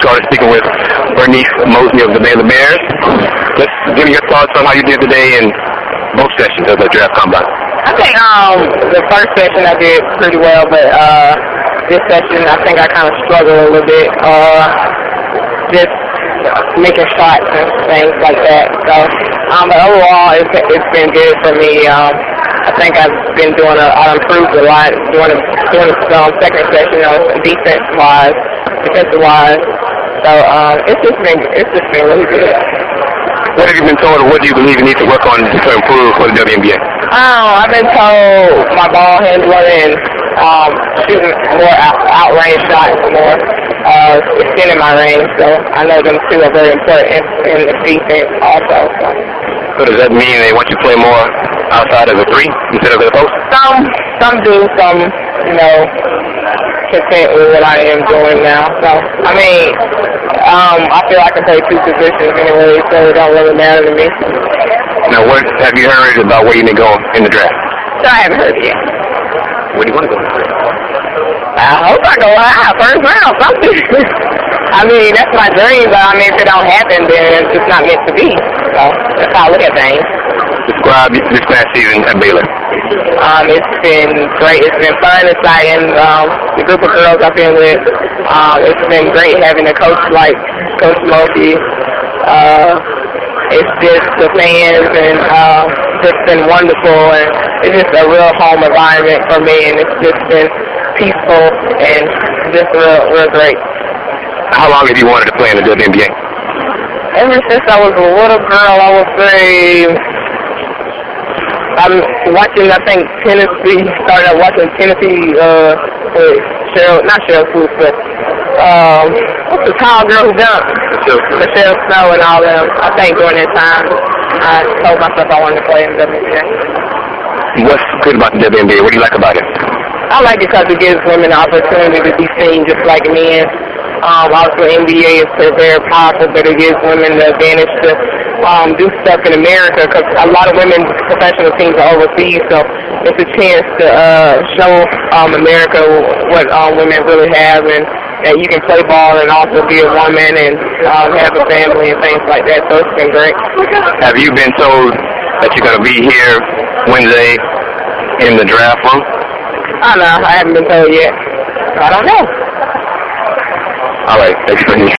Carter speaking with Bernice Mosby of the Baylor Bears. Let's give me your thoughts on how you did today in both sessions of the draft combine. I think the first session I did pretty well, but this session I think I kind of struggled a little bit, just making shots and things like that. So, but overall it's been good for me. I think I've improved a lot during the second session, defensive-wise. So it's just been really good. What have you been told, or what do you believe you need to work on to improve for the WNBA? I've been told my ball handling and shooting more outrange shots, more extending my range. So I know them two are very important in the defense also. So does that mean they want you to play more outside of the three instead of the post? Some do, some, content with what I am doing now. So, I feel I can play two positions anyway, so it don't really matter to me. Now, what have you heard about where you may go in the draft? So I haven't heard yet. Where do you want to go? I hope I go high, first round, something. That's my dream, but if it don't happen, then it's just not meant to be. So that's how I look at things. Describe this past season at Baylor. It's been great. It's been fun, exciting. The group of girls I've been with, it's been great having a coach like Coach Mosby. It's just the fans, and it's been wonderful, and it's just a real home environment for me, and it's just been peaceful and just real great. How long have you wanted to play in the WNBA? Ever since I was a little girl, I would say. I'm watching, Tennessee, started watching Tennessee with Cheryl Swoops, but what's the tall girl who jumped? Michelle Snow and all them. I think during that time, I told myself I wanted to play in the WNBA. What's good about the WNBA? What do you like about it? I like it because it gives women the opportunity to be seen just like men. Also, NBA is very powerful, but it gives women the advantage to do stuff in America, because a lot of women's professional teams are overseas, so it's a chance to show America what women really have, and that you can play ball and also be a woman and have a family and things like that, so it's been great. Have you been told that you're going to be here Wednesday in the draft room? I don't know. I haven't been told yet. I don't know. All right. Thanks for